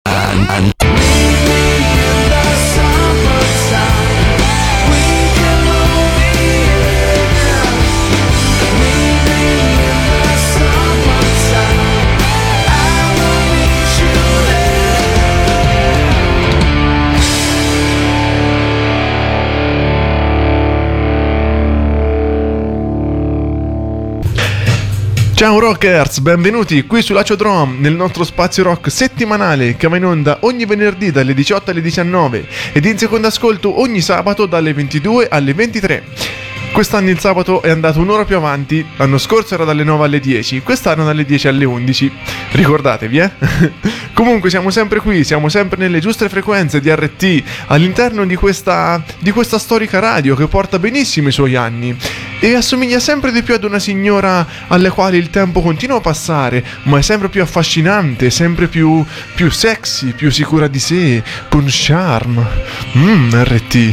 Ciao rockers, benvenuti qui su Laciodrome nel nostro spazio rock settimanale che va in onda ogni venerdì dalle 18 alle 19 ed in secondo ascolto ogni sabato dalle 22 alle 23. Quest'anno il sabato è andato un'ora più avanti, l'anno scorso era dalle 9 alle 10, quest'anno dalle 10 alle 11, ricordatevi Comunque siamo sempre qui, siamo sempre nelle giuste frequenze di RT, all'interno di questa storica radio che porta benissimo i suoi anni e assomiglia sempre di più ad una signora alle quali il tempo continua a passare, ma è sempre più affascinante, sempre più sexy, più sicura di sé, con charme. RT.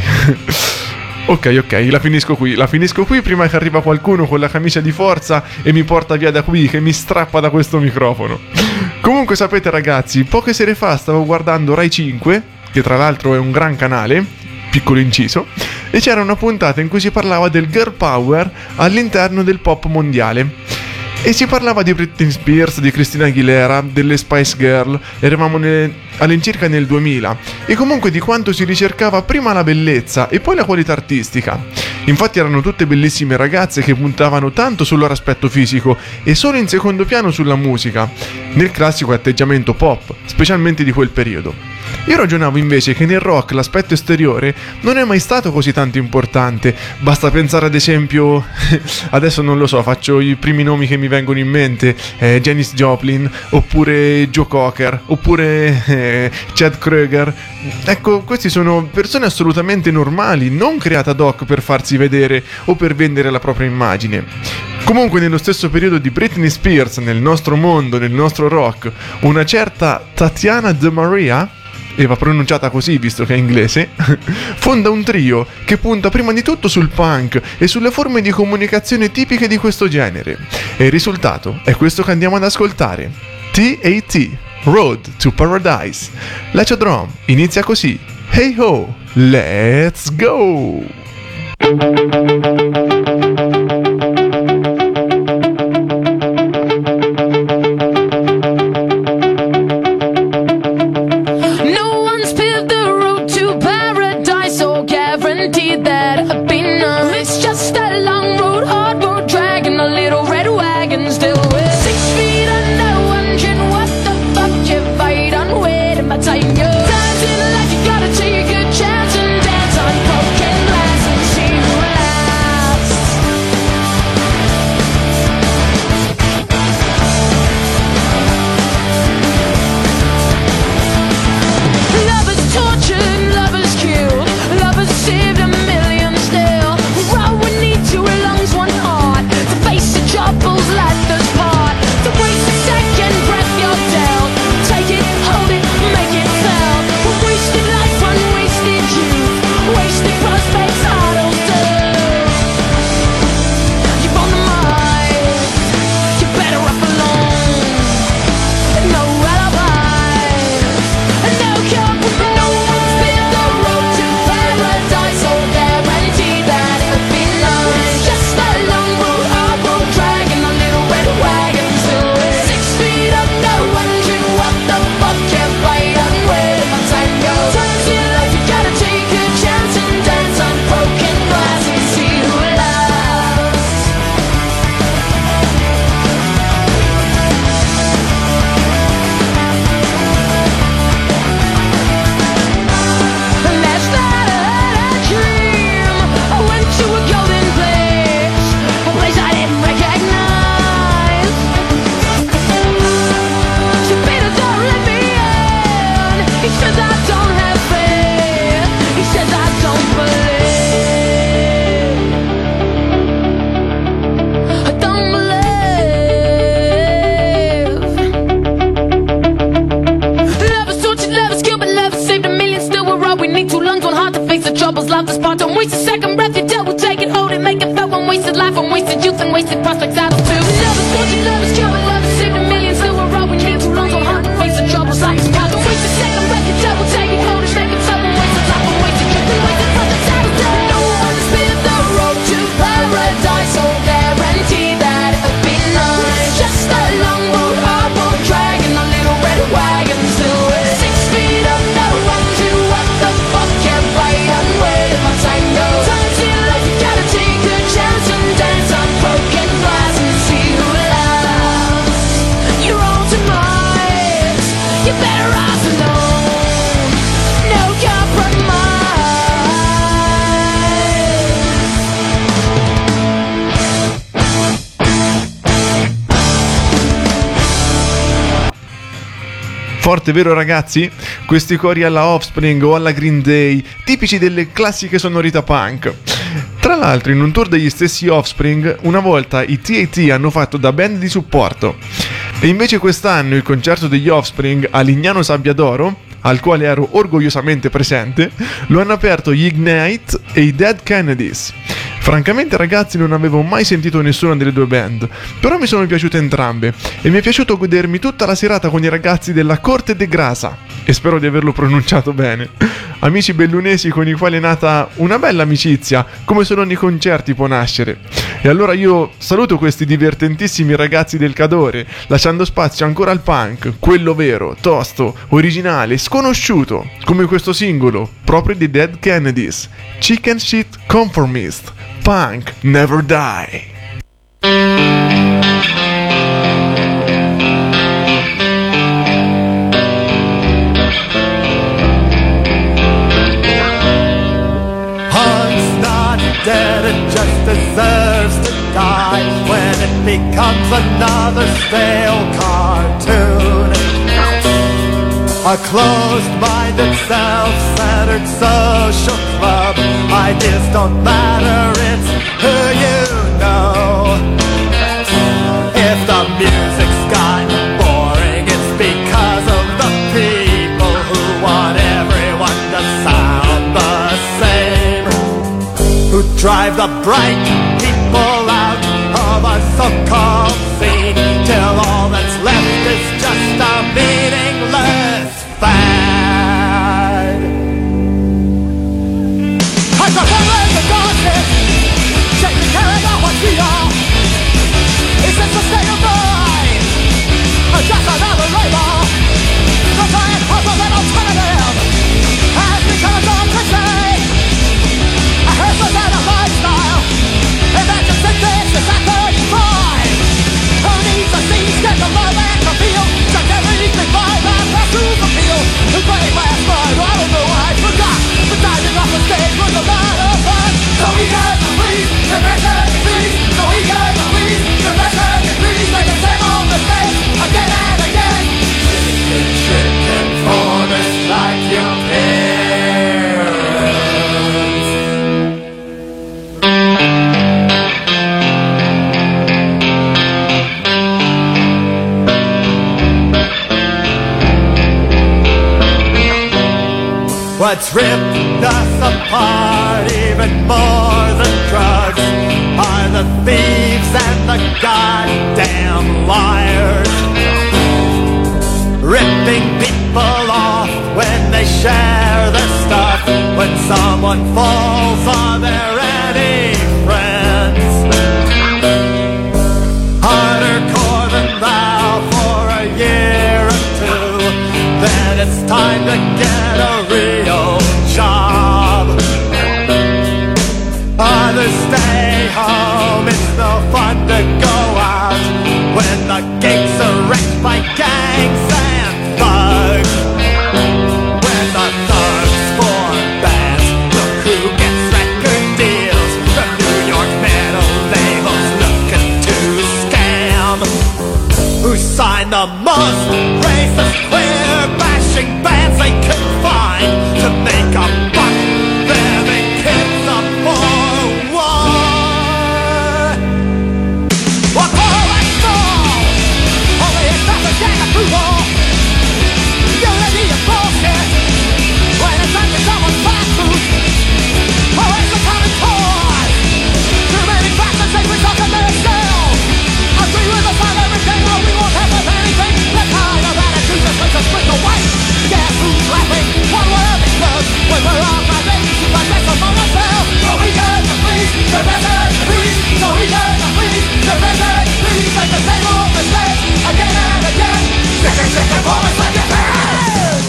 Ok, la finisco qui prima che arriva qualcuno con la camicia di forza e mi porta via da qui, che mi strappa da questo microfono. Comunque sapete ragazzi, poche sere fa stavo guardando Rai 5, che tra l'altro è un gran canale, piccolo inciso, e c'era una puntata in cui si parlava del girl power all'interno del pop mondiale. E si parlava di Britney Spears, di Christina Aguilera, delle Spice Girl, eravamo all'incirca nel 2000, e comunque di quanto si ricercava prima la bellezza e poi la qualità artistica. Infatti erano tutte bellissime ragazze che puntavano tanto sul loro aspetto fisico e solo in secondo piano sulla musica, nel classico atteggiamento pop, specialmente di quel periodo. Io ragionavo invece che nel rock l'aspetto esteriore non è mai stato così tanto importante, basta pensare ad esempio, adesso non lo so, faccio i primi nomi che mi vengono in mente, Janis Joplin, oppure Joe Cocker, oppure Chad Kroeger. Ecco, questi sono persone assolutamente normali, non create ad hoc per farsi vedere o per vendere la propria immagine. Comunque nello stesso periodo di Britney Spears, nel nostro mondo, nel nostro rock, una certa Tatiana De Maria, e va pronunciata così visto che è inglese, fonda un trio che punta prima di tutto sul punk e sulle forme di comunicazione tipiche di questo genere. E il risultato è questo che andiamo ad ascoltare. TAT, Road to Paradise. Laciodrome inizia così. Hey ho, let's go! Love the spot, don't waste a second breath, you double take it, hold it, make it felt one wasted life, one wasted youth and wasted prospects out of two. Love is fortune, love is cure, love is saving millions, still we're all we need too long, so hard to face the troubles like a spot, don't waste a second. us alone. No compromise. Forte, vero ragazzi? Questi cori alla Offspring o alla Green Day, tipici delle classiche sonorità punk. Tra l'altro, in un tour degli stessi Offspring, una volta i TAT hanno fatto da band di supporto. E invece quest'anno il concerto degli Offspring a Lignano Sabbiadoro, al quale ero orgogliosamente presente, lo hanno aperto gli Ignite e i Dead Kennedys. Francamente ragazzi non avevo mai sentito nessuna delle due band, però mi sono piaciute entrambe e mi è piaciuto godermi tutta la serata con i ragazzi della Corte de Grasa, e spero di averlo pronunciato bene. Amici bellunesi con i quali è nata una bella amicizia, come solo nei concerti può nascere. E allora io saluto questi divertentissimi ragazzi del Cadore, lasciando spazio ancora al punk, quello vero, tosto, originale, sconosciuto, come questo singolo, proprio di Dead Kennedys, Chicken Shit Conformist. Punk never die. Punk's not dead, it just deserves to die when it becomes another stale cartoon. A closed-minded, self-centered social club. Ideas don't matter, it's who you know. If the music's gotten boring, it's because of the people who want everyone to sound the same, who drive the bright people out of a so-called scene, till all that's left is just a meaningless fad. I prefer the darkness, taking care of what we are. It's just a state of mind, just another label. The giant puzzle and alternative has become a dog to say. I heard was that a lifestyle. Imagine synthesis at 35. Who needs a scene, get the love and the feel? Check everything by that pursuit appeal. Who played last night, I don't know, I forgot. But diving off the stage was a lot of fun. So we got the please, the better the please. So we got the please, the better the please. Make the same old mistake again and again. Chicken for us like your parents. What's ripped us apart even more than drugs are the thieves and the goddamn liars, ripping people off when they share their stuff, when someone falls on their any friends. Harder core than thou for a year or two, then it's time to get a real job. Others stay home, it's no fun to go out when the gigs are wrecked by gangs and thugs. When the thugs form bands, look who gets record deals. The New York metal labels looking to scam. Who signed the most racist, queer bashing bands they could find to make a buck? They're the kids of war. What more I saw, only it doesn't get approval. Unity is bullshit when it's under someone's back food. Oh, it's a common cause. Too many factors they result in themselves. Agree with us on everything, or we won't have with anything. The kind of attitude that makes us split the white. Guess who's laughing? What were they drugs? When we're all my babies, we find best among ourselves. So we got to please, the better to please. So we got to please, the better to please. Like the same old mistake, again and again. Sick and performance like your parents.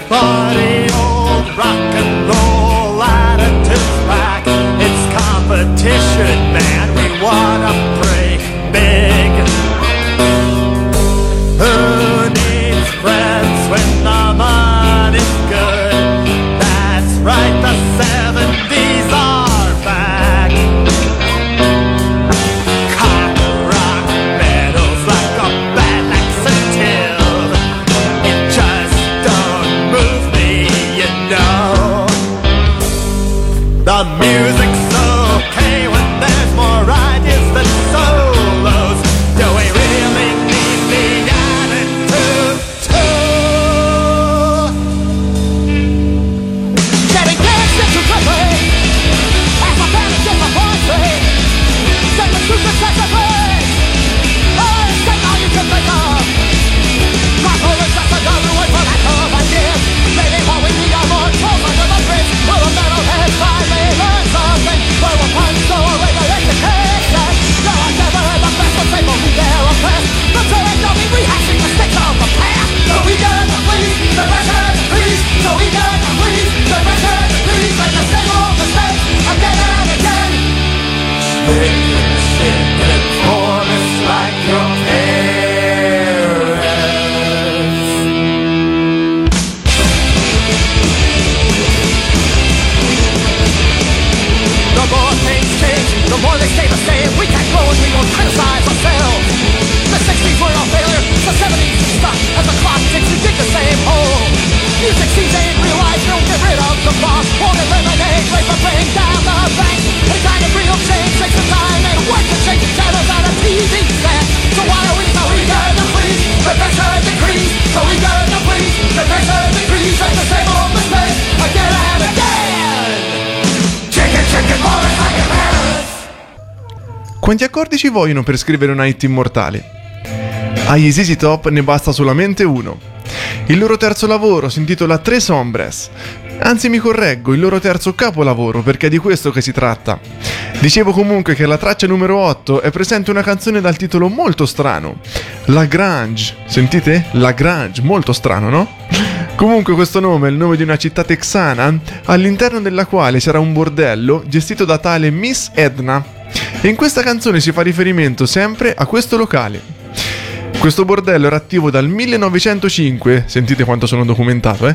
Funny old rock and roll attitude's back. It's competition, man. We wanna pray big. Who needs friends when the money's good? That's right, the 70s are back. Cock rock medals like a bad laxative. It just don't move me, you know. The music's okay when there's more ideas than solos. Do we really need the attitude too? Getting danced into quickly as my parents get my voice. Say the truth excessively. Oh, say all you can think of. Proper is just another word for lack of ideas. Maybe what we need are more trolls under the bridge. Will the metalheads finally learn something? Will the punch go away the education? No, I've never heard the best of people who dare oppress. But so they don't be rehashing mistakes of the past. So we gotta please, the pressure decrease. So we gotta please, the pressure decrease. Like the same old mistake, again and again. Chicken corners like your parents. The more things change, the more they stay the same. We can't grow and we won't criticize ourselves. The 60s were a failure, the 70s are stuck. As the clock ticks, we dig the same hole. Music seems they ain't realized, don't get rid of the boss. Won't eliminate, wait for bring down the bank. Any kind of real change takes some time and work to change the channels on a TV set. So why are we so eager to please? The pressure decrease, so eager to please. The pressure decrease, like the same old mistake, again and again. Chicken, chicken, more like your parents. Quanti accordi ci vogliono per scrivere una hit immortale? Agli ZZ Top ne basta solamente uno. Il loro terzo lavoro si intitola Tres Hombres. Anzi, mi correggo, il loro terzo capolavoro, perché è di questo che si tratta. Dicevo comunque che alla traccia numero 8 è presente una canzone dal titolo molto strano, La Grange. Sentite? La Grange, molto strano, no? Comunque questo nome è il nome di una città texana all'interno della quale c'era un bordello gestito da tale Miss Edna. E in questa canzone si fa riferimento sempre a questo locale. Questo bordello era attivo dal 1905, sentite quanto sono documentato,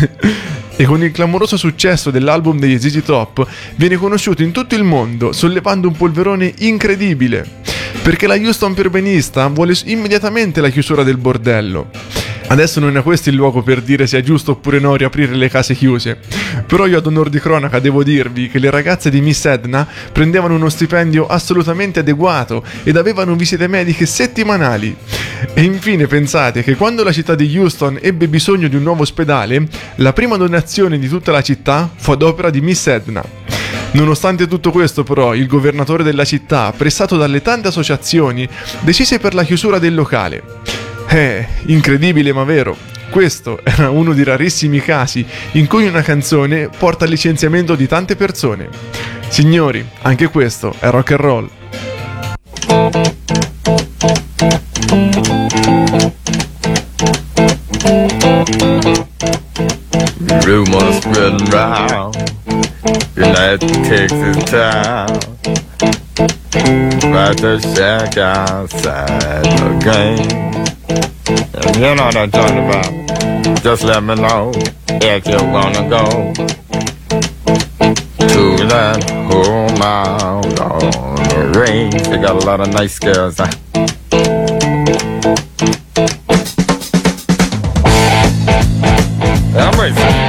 e con il clamoroso successo dell'album degli ZZ Top viene conosciuto in tutto il mondo, sollevando un polverone incredibile, perché la Houston perbenista vuole immediatamente la chiusura del bordello. Adesso non è questo il luogo per dire se è giusto oppure no riaprire le case chiuse, però io ad onor di cronaca devo dirvi che le ragazze di Miss Edna prendevano uno stipendio assolutamente adeguato ed avevano visite mediche settimanali. E infine pensate che quando la città di Houston ebbe bisogno di un nuovo ospedale, la prima donazione di tutta la città fu ad opera di Miss Edna. Nonostante tutto questo, però, il governatore della città, pressato dalle tante associazioni, decise per la chiusura del locale. Incredibile ma vero, questo era uno dei rarissimi casi in cui una canzone porta al licenziamento di tante persone. Signori, anche questo è rock and roll. Rumors spreading round United Texas town about the shack outside the game. And you know what I'm talking about. Just let me know if you wanna go to that home out on the range. They got a lot of nice girls. I'm racing.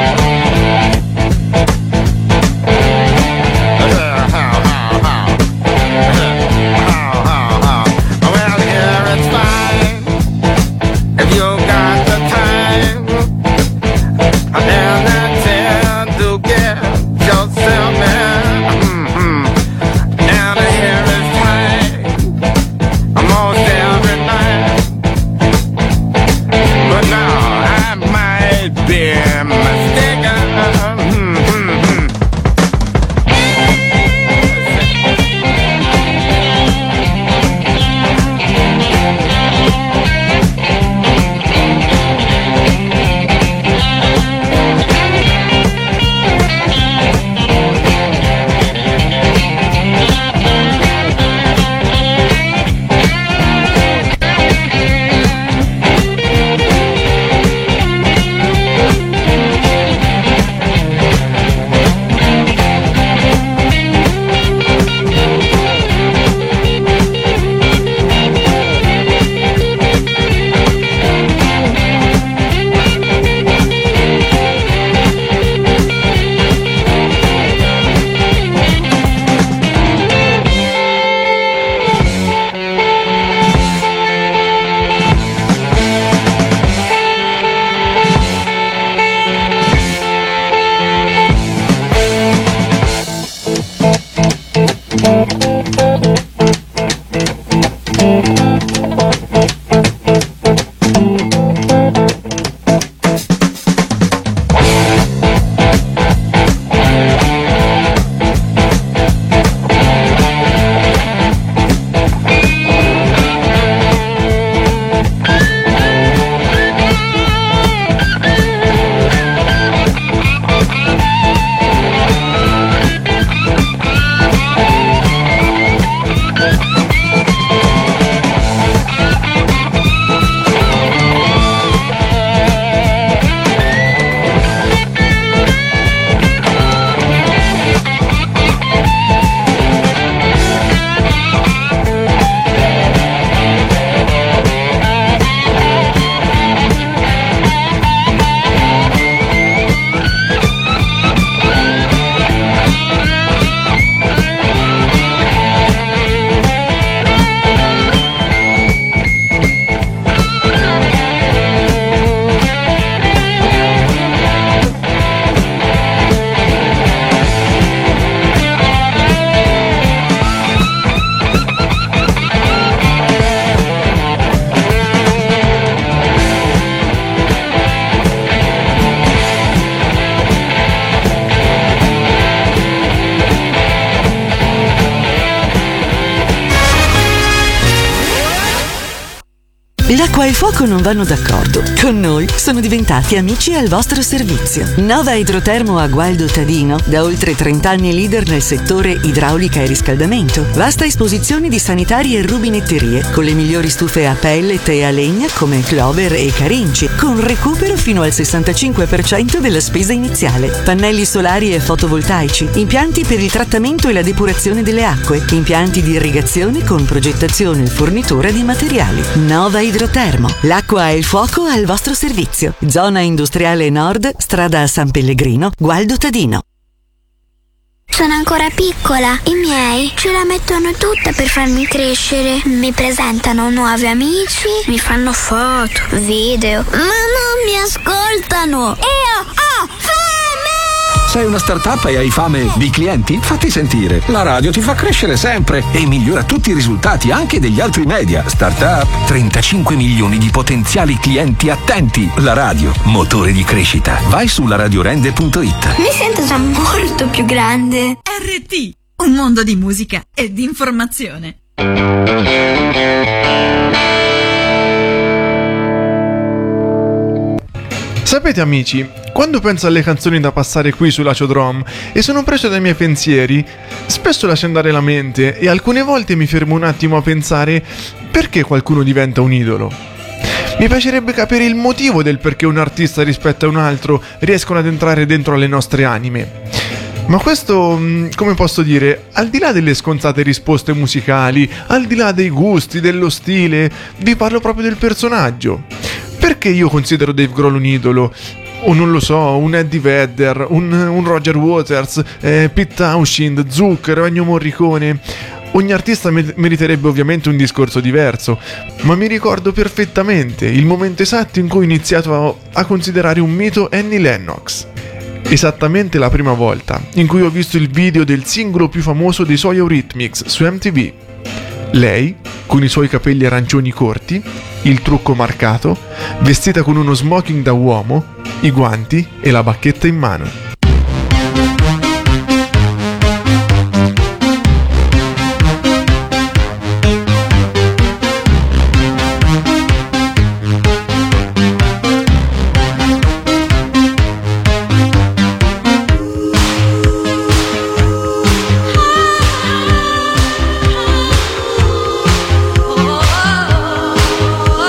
L'acqua e il fuoco non vanno d'accordo. Con noi sono diventati amici al vostro servizio. Nova Idrotermo a Gualdo Tadino, da oltre 30 anni leader nel settore idraulica e riscaldamento. Vasta esposizione di sanitari e rubinetterie, con le migliori stufe a pellet e a legna come Clover e Carinci, con recupero fino al 65% della spesa iniziale. Pannelli solari e fotovoltaici, impianti per il trattamento e la depurazione delle acque, impianti di irrigazione con progettazione e fornitura di materiali. Nova Idrotermo, l'acqua e il fuoco al vostro servizio. Zona industriale nord, strada San Pellegrino, Gualdo Tadino. Sono ancora piccola, i miei ce la mettono tutta per farmi crescere. Mi presentano nuovi amici, mi fanno foto, video, ma non mi ascoltano. Io ho fame! Sei una startup e hai fame di clienti? Fatti sentire. La radio ti fa crescere sempre e migliora tutti i risultati anche degli altri media. Startup, 35 milioni di potenziali clienti attenti. La radio, motore di crescita. Vai su laradiorende.it. Mi sento già molto più grande. RT, un mondo di musica e di informazione. Sapete amici, quando penso alle canzoni da passare qui su Laciodrom e sono preso dai miei pensieri, spesso lascio andare la mente e alcune volte mi fermo un attimo a pensare perché qualcuno diventa un idolo. Mi piacerebbe capire il motivo del perché un artista rispetto a un altro riescono ad entrare dentro alle nostre anime. Ma questo, come posso dire, al di là delle scontate risposte musicali, al di là dei gusti, dello stile, vi parlo proprio del personaggio. Perché io considero Dave Grohl un idolo? O non lo so, un Eddie Vedder, un Roger Waters, Pete Townshend, Zucker, Ennio Morricone. Ogni artista meriterebbe ovviamente un discorso diverso, ma mi ricordo perfettamente il momento esatto in cui ho iniziato a considerare un mito Annie Lennox. Esattamente la prima volta in cui ho visto il video del singolo più famoso dei suoi Eurythmics su MTV. Lei, con i suoi capelli arancioni corti, il trucco marcato, vestita con uno smoking da uomo, i guanti e la bacchetta in mano.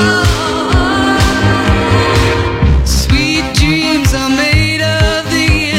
Sweet dreams are made of the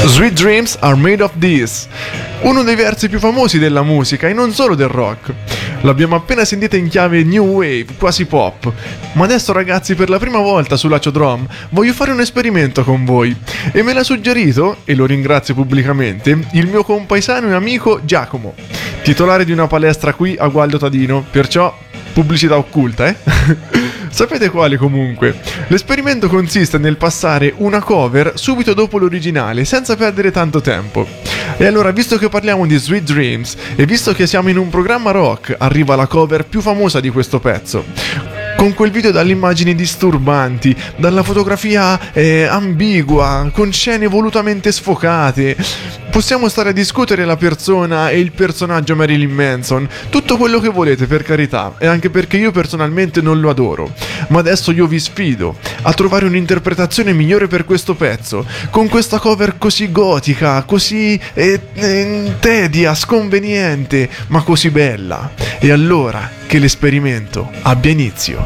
Sweet Dreams Are Made of This, uno dei versi più famosi della musica e non solo del rock. L'abbiamo appena sentita in chiave new wave, quasi pop. Ma adesso ragazzi, per la prima volta su Laciodrom voglio fare un esperimento con voi. E me l'ha suggerito, e lo ringrazio pubblicamente, il mio compaesano e amico Giacomo, titolare di una palestra qui a Gualdo Tadino, perciò pubblicità occulta, Sapete quale comunque? L'esperimento consiste nel passare una cover subito dopo l'originale, senza perdere tanto tempo. E allora, visto che parliamo di Sweet Dreams, e visto che siamo in un programma rock, arriva la cover più famosa di questo pezzo. Con quel video dalle immagini disturbanti, dalla fotografia ambigua, con scene volutamente sfocate. Possiamo stare a discutere la persona e il personaggio Marilyn Manson, tutto quello che volete, per carità, e anche perché io personalmente non lo adoro. Ma adesso io vi sfido a trovare un'interpretazione migliore per questo pezzo, con questa cover così gotica, così tedia, sconveniente, ma così bella. E allora che l'esperimento abbia inizio.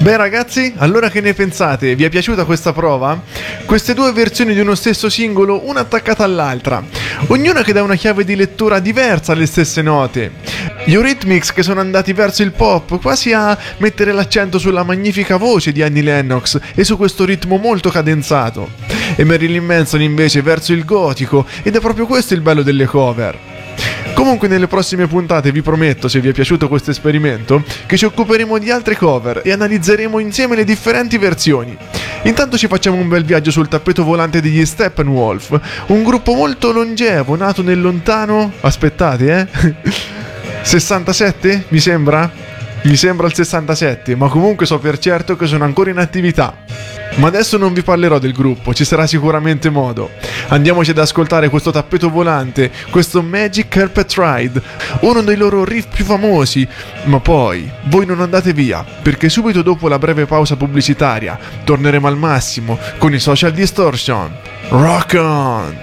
Beh ragazzi, allora che ne pensate? Vi è piaciuta questa prova? Queste due versioni di uno stesso singolo, una attaccata all'altra, ognuna che dà una chiave di lettura diversa alle stesse note. Gli Eurythmics che sono andati verso il pop, quasi a mettere l'accento sulla magnifica voce di Annie Lennox e su questo ritmo molto cadenzato. E Marilyn Manson invece verso il gotico, ed è proprio questo il bello delle cover. Comunque nelle prossime puntate vi prometto, se vi è piaciuto questo esperimento, che ci occuperemo di altre cover e analizzeremo insieme le differenti versioni. Intanto ci facciamo un bel viaggio sul tappeto volante degli Steppenwolf, un gruppo molto longevo, nato nel lontano... aspettate, 67? Mi sembra? Mi sembra il 67, ma comunque so per certo che sono ancora in attività. Ma adesso non vi parlerò del gruppo, ci sarà sicuramente modo. Andiamoci ad ascoltare questo tappeto volante, questo Magic Carpet Ride, uno dei loro riff più famosi. Ma poi, voi non andate via, perché subito dopo la breve pausa pubblicitaria torneremo al massimo con i Social Distortion. Rock on!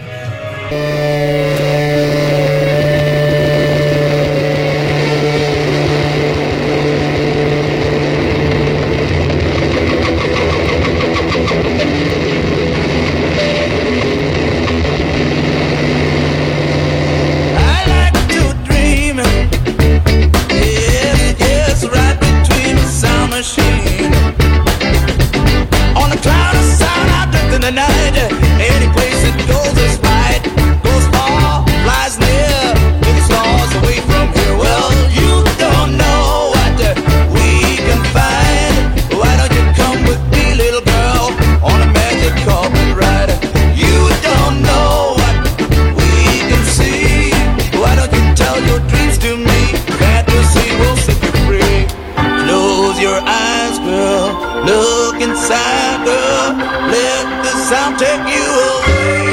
The night, any place that goes is right, goes far, flies near, with the stars away from here. Well, you don't know what we can find. Why don't you come with me, little girl, on a magic carpet ride? You don't know what we can see. Why don't you tell your dreams to me? Fantasy will set you free. Close your eyes, girl, look inside, girl, let the sound take you away.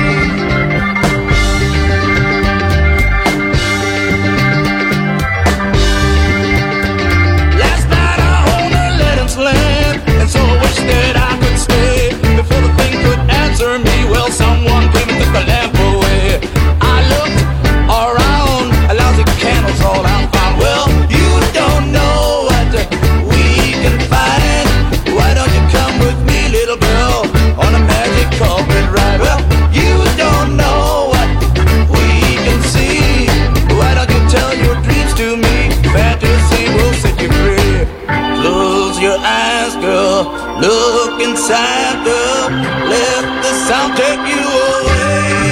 Last night I owned a Letham's lamp, and so I wish that I could stay. Before the thing could answer me, well, someone came and took the lamp away. I looked around, a lousy candle's all I found. Well, you don't know what we can find. Why don't you come with me, little girl, on a magic carpet ride? Well, you don't know what we can see. Why don't you tell your dreams to me? Fantasy will set you free. Close your eyes, girl, look inside, girl, let the sound take you away.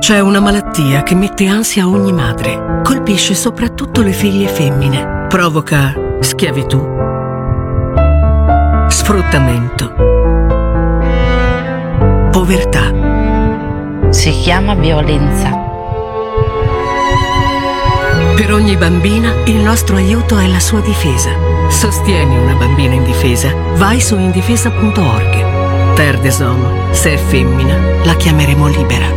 C'è una malattia che mette ansia a ogni madre. Colpisce soprattutto le figlie femmine. Provoca schiavitù, sfruttamento, povertà. Si chiama violenza. Per ogni bambina il nostro aiuto è la sua difesa. Sostieni una bambina indifesa. Vai su indifesa.org. Terre des Hommes, se è femmina, la chiameremo libera.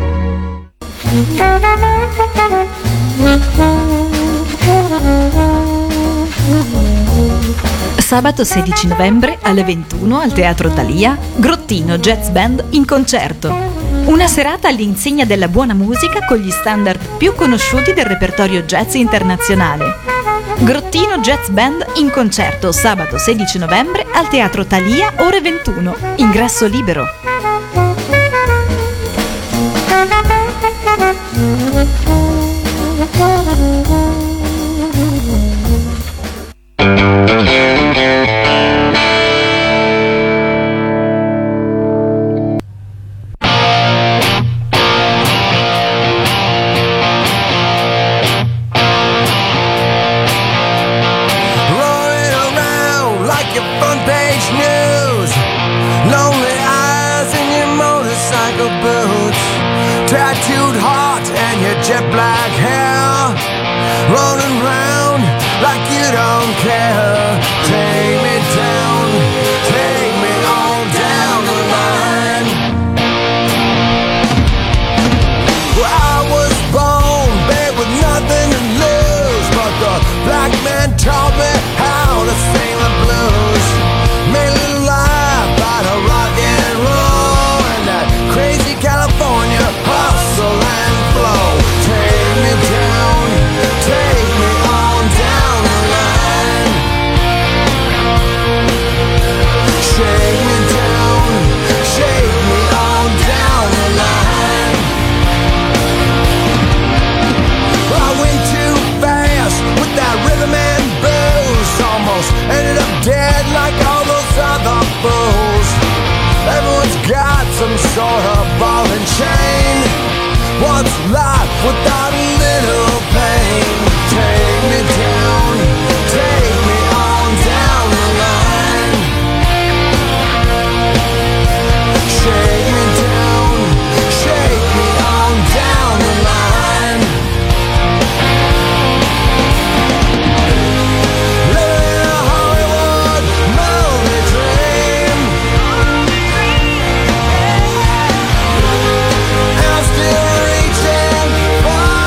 Sabato 16 novembre alle 21 al Teatro Thalia, Grottino Jazz Band in concerto. Una serata all'insegna della buona musica con gli standard più conosciuti del repertorio jazz internazionale. Grottino Jazz Band in concerto sabato 16 novembre al Teatro Thalia, ore 21. Ingresso libero. Still reaching for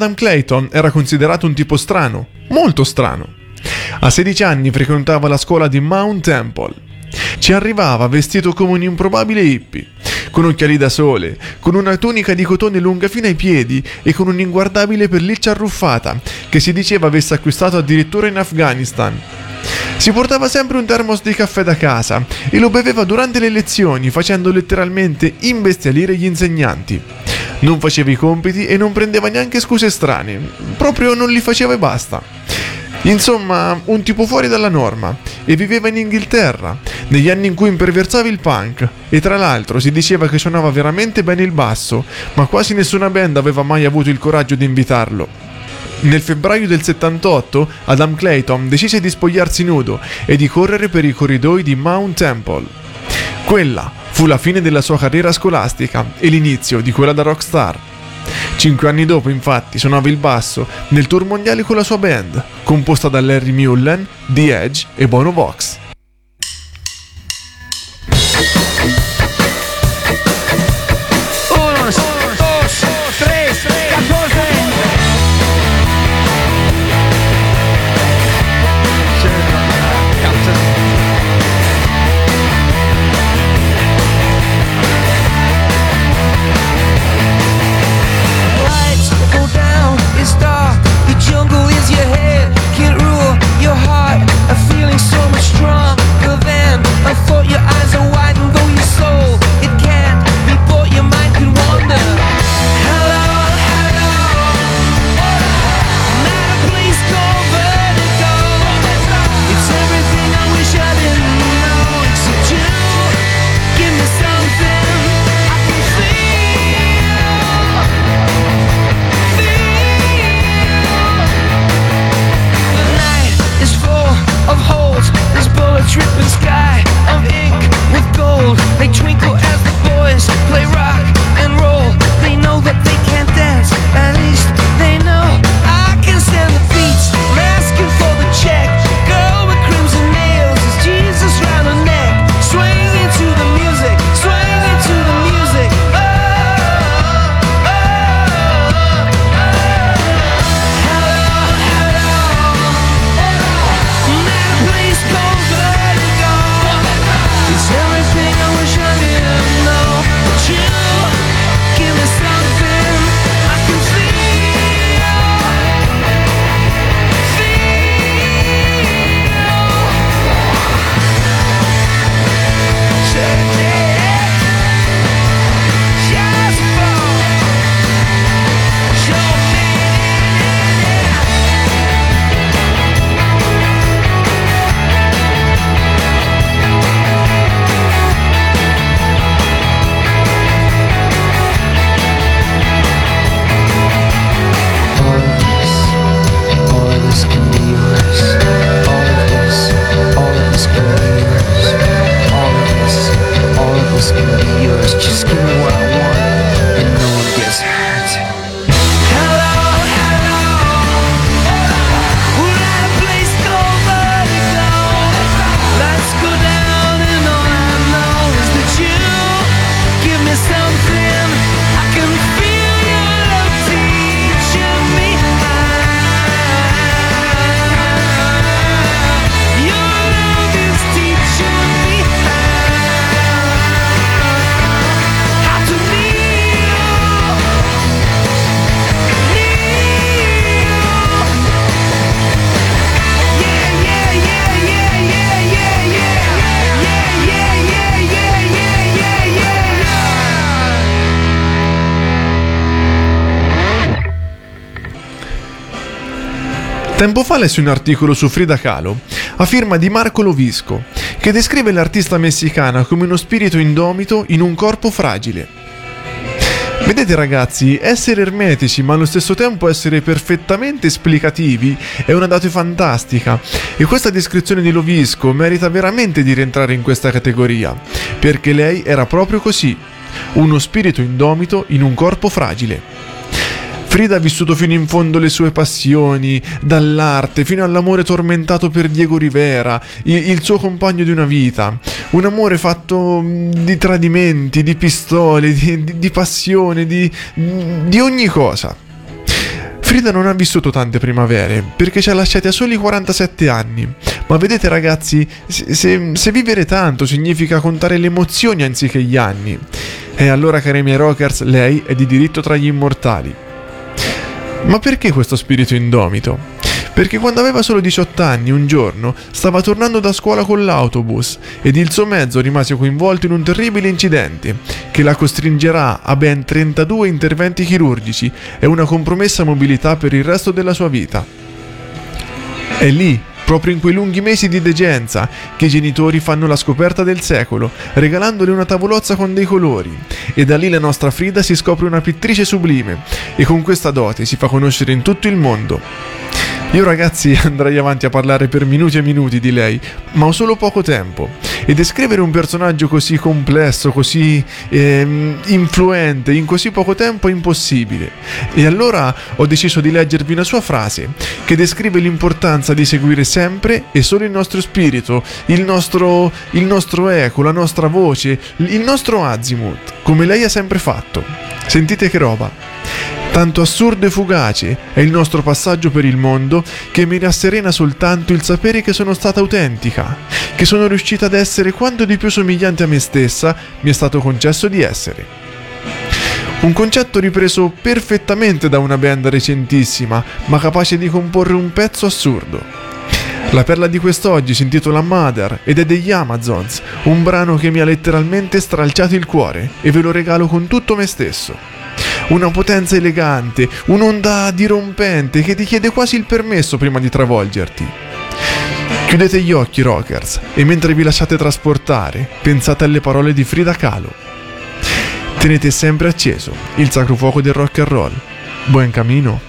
Adam Clayton era considerato un tipo strano, molto strano. A 16 anni frequentava la scuola di Mount Temple. Ci arrivava vestito come un improbabile hippie, con occhiali da sole, con una tunica di cotone lunga fino ai piedi e con un'inguardabile pelliccia arruffata che si diceva avesse acquistato addirittura in Afghanistan. Si portava sempre un termos di caffè da casa e lo beveva durante le lezioni, facendo letteralmente imbestialire gli insegnanti. Non faceva i compiti e non prendeva neanche scuse strane, proprio non li faceva e basta. Insomma, un tipo fuori dalla norma, e viveva in Inghilterra, negli anni in cui imperversava il punk, e tra l'altro si diceva che suonava veramente bene il basso, ma quasi nessuna band aveva mai avuto il coraggio di invitarlo. Nel febbraio del 78, Adam Clayton decise di spogliarsi nudo e di correre per i corridoi di Mount Temple. Quella fu la fine della sua carriera scolastica e l'inizio di quella da rockstar. 5 anni dopo, infatti, suonava il basso nel tour mondiale con la sua band, composta da Larry Mullen, The Edge e Bono Vox. Tempo fa lessi un articolo su Frida Kahlo, a firma di Marco Lovisco, che descrive l'artista messicana come uno spirito indomito in un corpo fragile. Vedete ragazzi, essere ermetici ma allo stesso tempo essere perfettamente esplicativi è una data fantastica, e questa descrizione di Lovisco merita veramente di rientrare in questa categoria, perché lei era proprio così, uno spirito indomito in un corpo fragile. Frida ha vissuto fino in fondo le sue passioni, dall'arte fino all'amore tormentato per Diego Rivera, il suo compagno di una vita. Un amore fatto di tradimenti, di pistole, di passione, di ogni cosa. Frida non ha vissuto tante primavere perché ci ha lasciati a soli 47 anni. Ma vedete ragazzi, se vivere tanto significa contare le emozioni anziché gli anni, e allora cari miei rockers, lei è di diritto tra gli immortali. Ma perché questo spirito indomito? Perché quando aveva solo 18 anni, un giorno, stava tornando da scuola con l'autobus ed il suo mezzo rimase coinvolto in un terribile incidente che la costringerà a ben 32 interventi chirurgici e una compromessa mobilità per il resto della sua vita. È lì, proprio in quei lunghi mesi di degenza, che i genitori fanno la scoperta del secolo, regalandole una tavolozza con dei colori. E da lì la nostra Frida si scopre una pittrice sublime e con questa dote si fa conoscere in tutto il mondo. Io ragazzi andrei avanti a parlare per minuti e minuti di lei, ma ho solo poco tempo. E descrivere un personaggio così complesso, così influente, in così poco tempo è impossibile. E allora ho deciso di leggervi una sua frase, che descrive l'importanza di seguire sempre e solo il nostro spirito, il nostro eco, la nostra voce, il nostro azimut, come lei ha sempre fatto. Sentite che roba. Tanto assurdo e fugace è il nostro passaggio per il mondo che mi rasserena soltanto il sapere che sono stata autentica, che sono riuscita ad essere quanto di più somigliante a me stessa mi è stato concesso di essere. Un concetto ripreso perfettamente da una band recentissima, ma capace di comporre un pezzo assurdo. La perla di quest'oggi si intitola Mother ed è degli Amazons, un brano che mi ha letteralmente stralciato il cuore e ve lo regalo con tutto me stesso. Una potenza elegante, un'onda dirompente che ti chiede quasi il permesso prima di travolgerti. Chiudete gli occhi, rockers, e mentre vi lasciate trasportare, pensate alle parole di Frida Kahlo. Tenete sempre acceso il sacro fuoco del rock and roll. Buon cammino.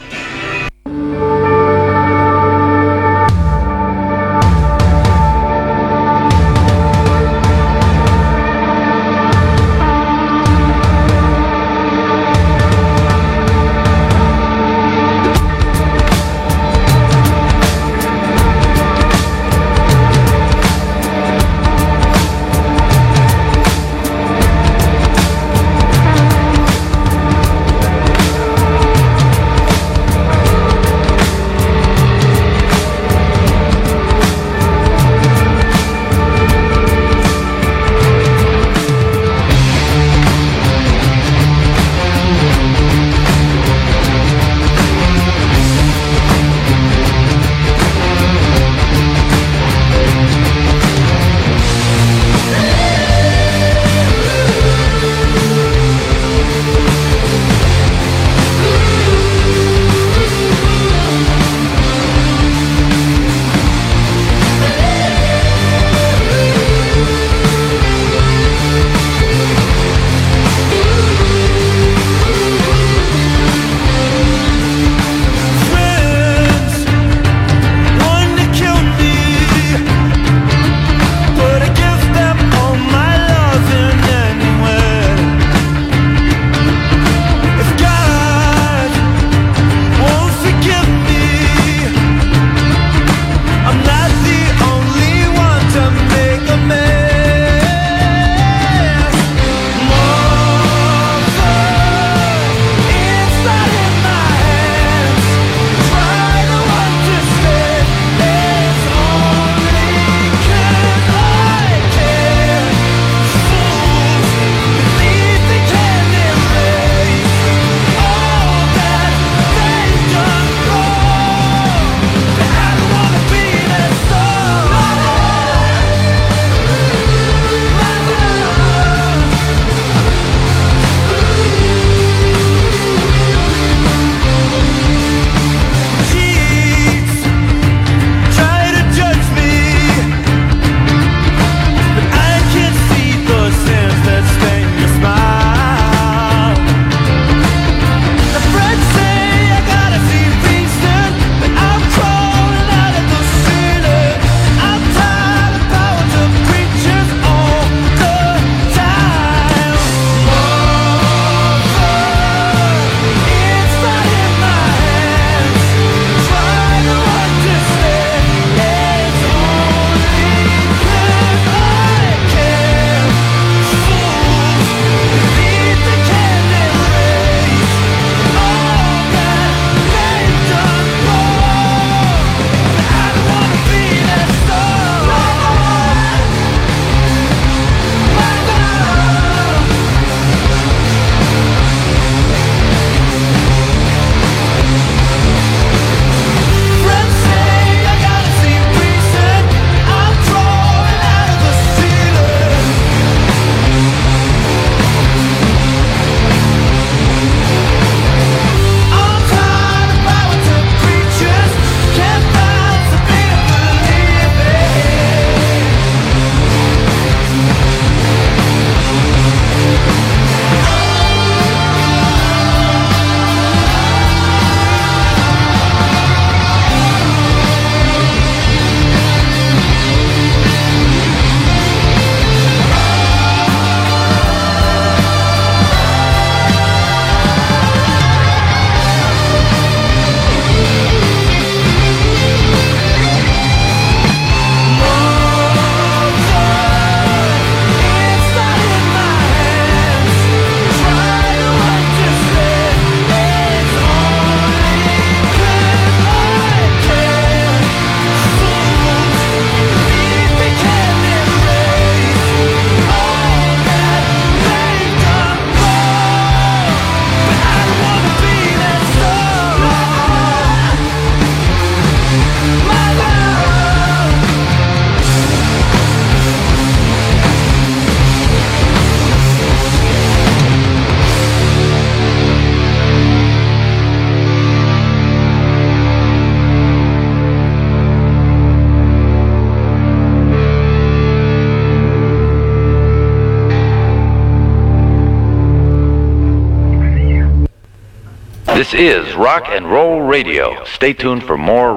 This is Rock and Roll Radio. Stay tuned for more